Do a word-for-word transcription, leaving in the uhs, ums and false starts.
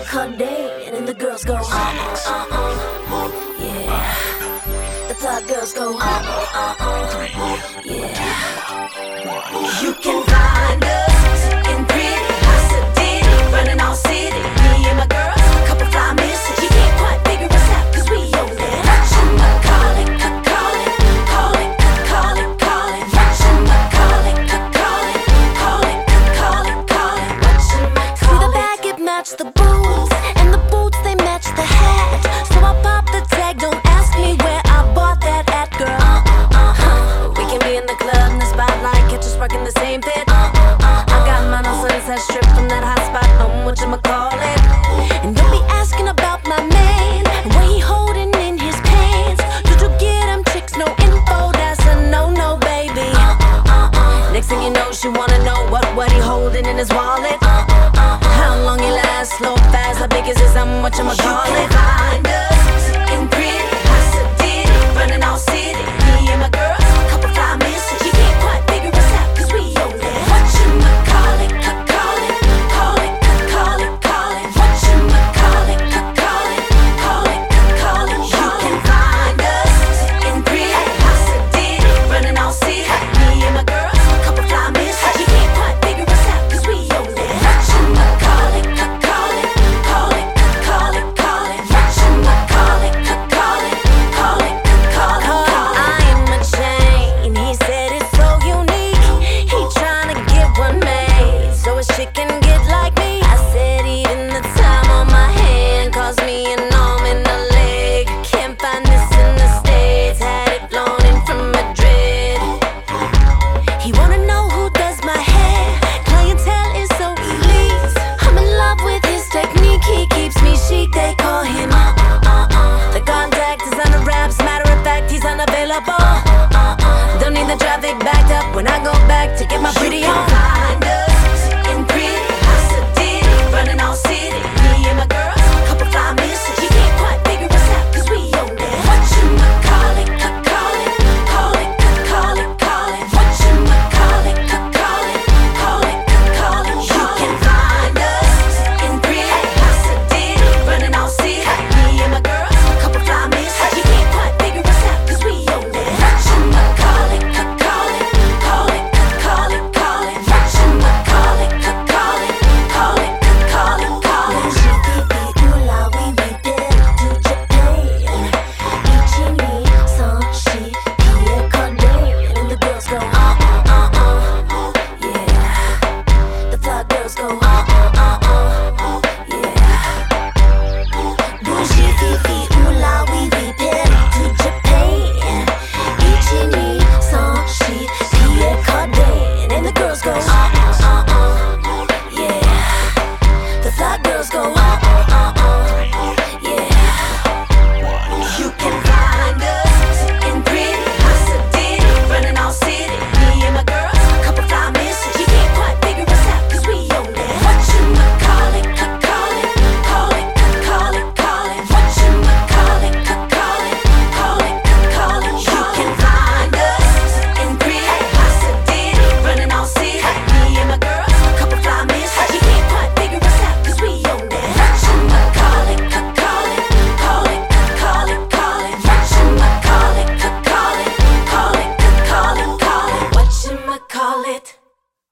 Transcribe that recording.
her name, and the girls go, uh uh uh uh, yeah. The thought girls go, uh uh uh, yeah. You can find us in pretty Pasadena, running all city. Me and my girls, couple fly misses. You can't quite figure us out 'cause we own it. Whatchamacallit, call it, call it, call it, call it. Whatchamacallit, call it, call it, call it, call it. Whatchamacallit. See the bag, it matched the boots, and the boots they match the hat. So I pop the tag, don't ask me where I bought that at, girl. Uh, uh, uh. We can be in the club, in the spotlight, catch us working the same fit. Uh, uh, uh. I got mine on Sunset Strip from that hot spot on whatchamacallit. And don't be asking about my man and what he holding in his pants. Did you get him chicks? No info, that's a no-no, baby. Uh, uh, uh. Next thing you know, she wanna know what what he holding in his wallet. Uh, uh, uh. How long he lasts, slow, fast, how big is this? I'm whatchamacallit. Find us in pretty Pasadena, running all city. Me and my girls, couple fly misses. You can't quite figure us out 'cause we own it. Whatchamacallit, call it, call it, call it, call it. Whatchamacallit, call it, call it, call it. You can find us in pretty Pasadena, running all city. Me and my girls, couple fly misses. You can't quite figure us out 'cause we own it. Whatchamacallit, call it, call it, call it, call it. Whatchamacallit, call it, call it, call it, call it. I am a chain, he said it's so unique. He tryna get one made so his chick can get like me. I said even the time on my hand caused me an arm and a leg. Can't find this in the States, had it flown in from Madrid. He wanna know who does my hair, clientele is so elite. I'm in love with his technique, he keeps me chic, they call him uh, uh, uh. The contact is on the raps, matter of fact he's unavailable. uh, uh, uh. Don't need the traffic backed up when I go back to get my pretty on. Find